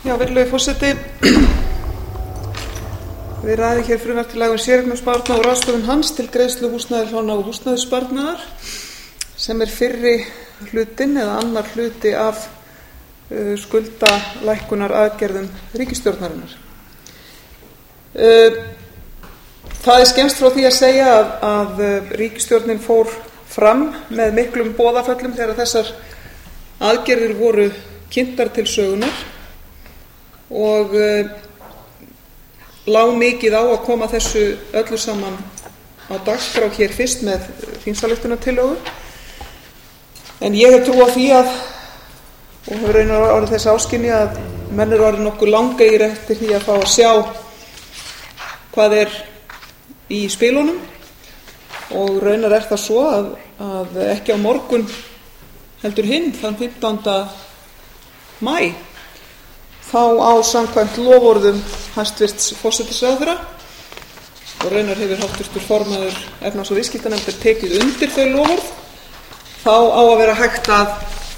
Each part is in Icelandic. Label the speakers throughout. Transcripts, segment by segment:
Speaker 1: Já, virðulegi forseti, við ræðum hér frumvarp til laga um séreignarsparnað og ráðstöfun hans til greiðslu húsnæðislána og húsnæðissparnaðar sem fyrri hlutinn eða annar hluti af skuldalækkunaraðgerðum ríkisstjórnarinnar. Það skemmst frá því að segja að ríkisstjórnin fór fram með miklum boðaföllum þegar þessar aðgerðir voru kynntar til sögunar og lá mikið á að koma þessu öllu saman á dagskrá hér fyrst með þingsályktunartillögu. En ég hef trú á því og hefur raunar orðið þess áskynja að menn eru orðið nokkuð langeyrir eftir því að fá að sjá hvað í spilunum og raunar það svo að ekki á morgun heldur hinn þann 15. maí þá á samkvæmt loforðum hæstvirts forsætisráðherra og raunar hefur háttvirtur formaður efnahags- og viðskiptanefndar tekið undir þau loforð, þá á að vera hægt að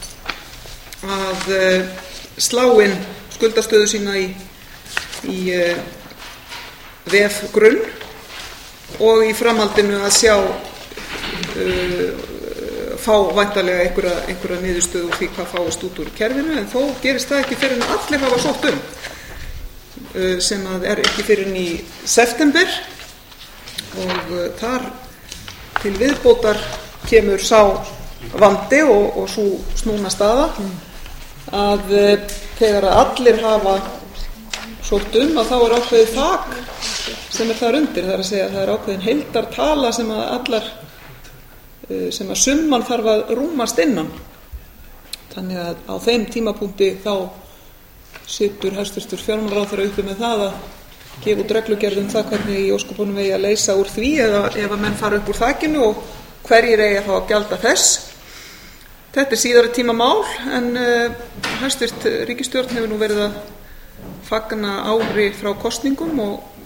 Speaker 1: slá inn skuldastöðu sína í vefgrunn og í framhaldinu að sjá fá væntanlega einhverja niðurstöðu úr því hvað fáist út úr kerfinu, en þó gerist það ekki fyrr en allir hafa sótt sem ekki fyrr en í september og þar til viðbótar kemur sá vandi og sú snúna staða að þegar allir hafa sótt að þá ákveðið þak sem þar undir, það er að segja að það ákveðin heildartala sem að summan þarf að rúmast innan. Þannig að á þeim tímapunkti þá situr hæstvirtur fjármálaráðherra uppi með það að gefa út reglugerð það hvernig í óskopunum eigi að leysa úr því eða ef að menn fara upp úr þakinu og hverjir eigi að fá að gjalda þess. Þetta síðari tíma mál en hæstvirt ríkisstjórn hefur nú verið að fagna ári frá kosningum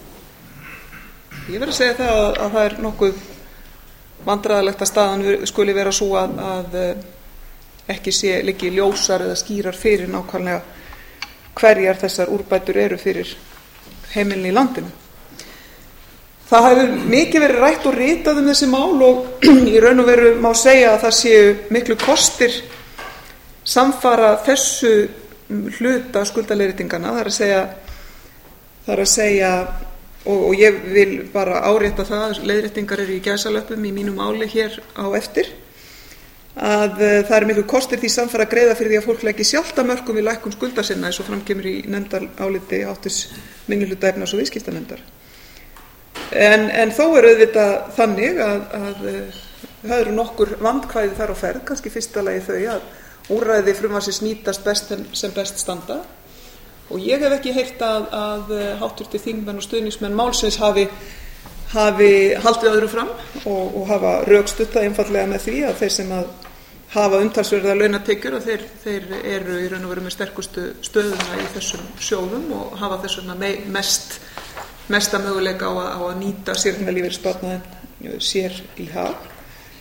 Speaker 1: og ég verð að segja það að það nokkuð vandræðalegt að staðan skuli vera svo að ekki liggi ljósar eða skýrar fyrir nákvæmlega hverjar þessar úrbætur eru fyrir heimilin í landinu. Það hefur mikið verið rætt og ritað þessi mál og í raun og veru má segja að það séu miklu kostir samfara þessu hluta skuldaleiðréttinganna, það er að segja og ég vil bara árétta það, leiðréttingar eru í gæsalöppum í mínu máli hér á eftir, að það eru miklu kostir því samfara að greiða fyrir því að fólk leggi sjálft af mörkum við lækkun skulda sinna eins og framkemur í nefndaráliti háttugs minnihluta efnahags- og viðskiptanefndar. En þó er auðvitað þannig að það eru nokkur vandkvæði þar á ferð, kannski fyrsta lagi þau að úrræði frumvarpsins nýtast best sem best standa og ég hef ekki heyrt að háttvirtir þingmenn og stuðningsmenn málsins hafi haldið öðru fram og hafa rökstutt það einfaldlega með því að þeir sem hafa umtalsverðar launatekjur að þeir eru í raun og veru með sterkustu stöðuna í þessum sjóðum og hafa þess vegna mesta möguleika á að nýta séreignarlífeyrissparnaðinn sér í hag.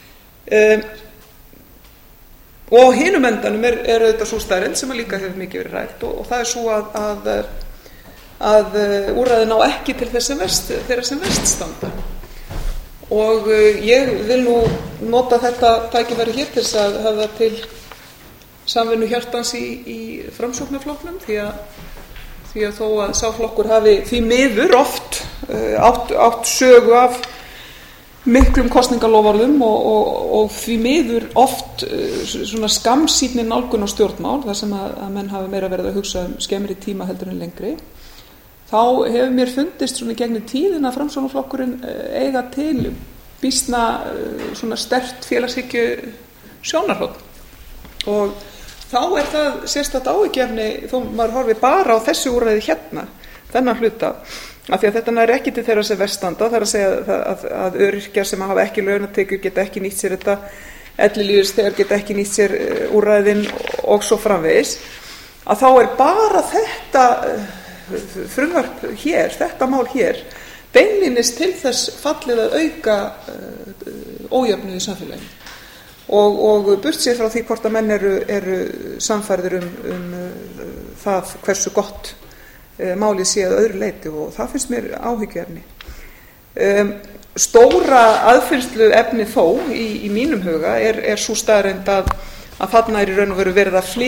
Speaker 1: Og á hinum endanum er auðvitað sú staðreynd sem líka hefur mikið verið rætt og það er svo að úrræðin á ekki til þeirra sem verst standa. Og ég vil nú nota þetta tækifæri hér til þess að höfða til samvinnu hjartans í Framsóknarflokknum því að þó að sá flokkur hafi því miður oft átt sögu af miklum kosningaloforðum og því miður oft svona skammsýnni nálgun á stjórnmál þar sem að menn hafi meira verið að hugsa skemmri tíma heldur en lengri, þá hefur mér fundist svona gegnum tíðina að Framsóknarflokkurinn eiga til býsna svona sterkt félagshyggju sjónarhorn og þá er það sérstakt áhyggjuefni þó maður horfi bara á þessu úrræði hérna, þennan hluta af því að þetta nær ekki til þeirra sem verst standa, það er að segja að öryrkjar sem hafa ekki launatekjur geta ekki nýtt sér þetta, ellilífeyrisþegar geta ekki nýtt sér úrræðin og svo framvegis, að þá er bara þetta frumvarp hér, þetta mál hér, beinlínis til þess fallið að auka ójöfnuð í samfélaginu. og burt séð frá því hvort að menn eru sannfærðir það hversu gott málið sé að öðru leyti, og það finnst mér áhyggjuefni. Stóra aðfinnsluefni þó í mínum huga er sú staðreynd að þarna í raun og veru verið að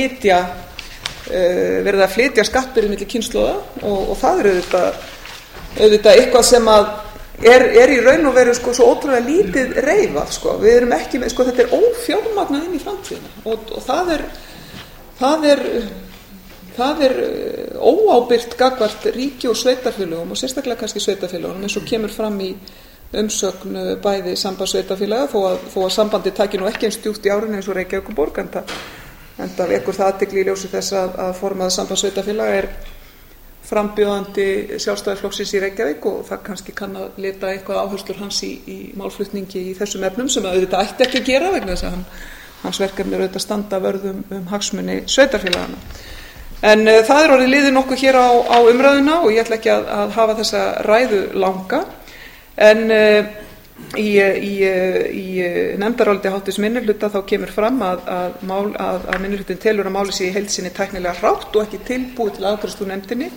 Speaker 1: flytja skattbyrði milli kynslóða, og það auðvitað eitthvað sem að er í raun og veru svo ótrúlega lítið reifað. Við erum ekki með, þetta er ófjármagnað inn í framtíðina, og það er óábyrgt gagnvart ríki og sveitarfélögum, og sérstaklega kannski sveitarfélögunum, eins og kemur fram í umsögn bæði sambandssveitarfélaga, þó að sambandið taki nú ekki eins djúpt í árinu eins og Reykjavíkurborg, enda vekur það athygli í ljósi þess að formaður sambandssveitarfélaga er frambjóðandi Sjálfstæðisflokksins í Reykjavík, og það kannski kann að lita eitthvað áherslur hans í málflutningi í þessum efnum, sem auðvitað ætti ekki að gera vegna þess að hans verkefni er auðvitað að standa vörð hagsmuni sveitarfélagana. En það er orðið liðið nokkuð hér á umræðuna, og ég ætla ekki að hafa þessa ræðu langa, en í nefndaráliti háttvirts minnihluta þá kemur fram að minnihlutinn telur að málið sé í heild sinni tæknilega hrátt og ekki tilbúið til afgreiðslu úr nefndinni,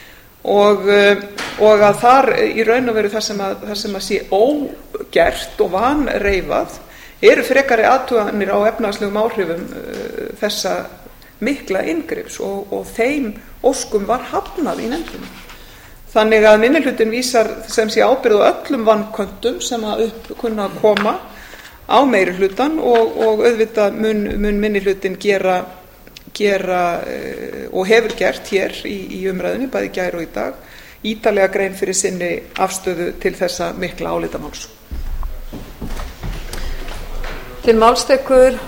Speaker 1: og að þar í raun og veru það sem að sé ógert og vanreifað eru frekari athuganir á efnahagslegum áhrifum þessa mikla inngrips, og þeim óskum var hafnað í nefndinni. Þannig að minnihlutinn vísar sem sé ábyrgð á öllum vanköntum sem að upp kunna að koma á meirihlutann, og auðvitað mun minnihlutinn gera og hefur gert hér í umræðunni, bæði í gær og í dag, ítarlega grein fyrir sinni afstöðu til þessa mikla álitamáls.
Speaker 2: Til máls tekur